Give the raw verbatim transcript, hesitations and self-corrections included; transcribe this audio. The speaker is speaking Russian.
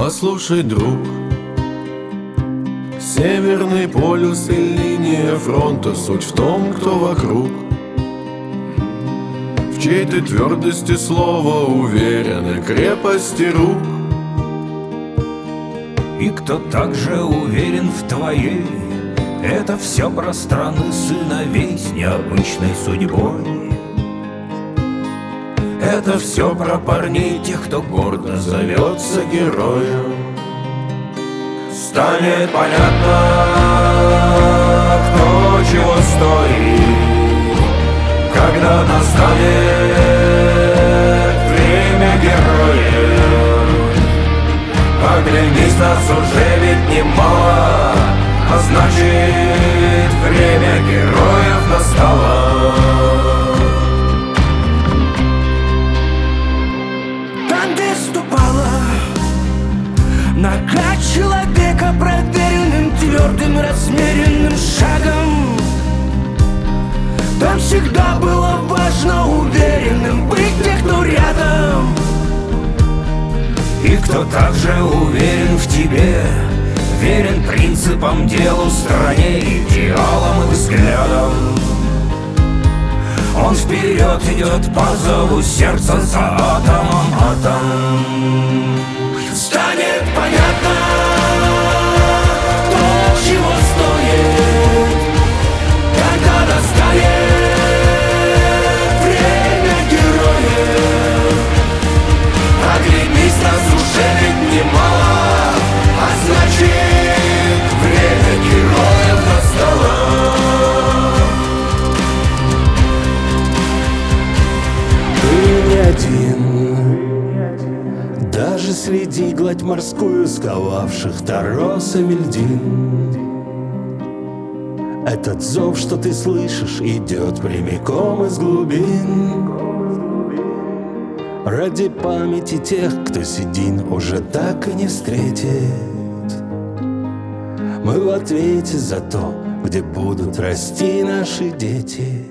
Послушай, друг, Северный полюс и линия фронта, суть в том, кто вокруг. В чьей-то твердости слова уверены крепости рук. И кто также уверен в твоей, это все про страны сыновей с необычной судьбой. Это все про парней, тех, кто гордо зовется героем. Станет понятно, кто чего стоит, когда настанет время героев. Оглянись, нас уже ведь немало, а значит, время героев настало. Там, где ступала нога человека проверенным, твердым, размеренным шагом, там всегда было важно уверенным быть тех, кто рядом. И кто также уверен в тебе, верен принципам, делу, стране, идеалам и взглядам. Он вперед идет по зову сердца за атомом, атом. Станет понятно, кто чего стоит, когда настанет время героев. Оглянись, нас уже ведь немало, а значит, время героев настало. Ты не один, даже среди гладь морскую сковавших торосами льдин. Этот зов, что ты слышишь, идет прямиком из глубин. Ради памяти тех, кто седин уже так и не встретит, мы в ответе за то, где будут расти наши дети.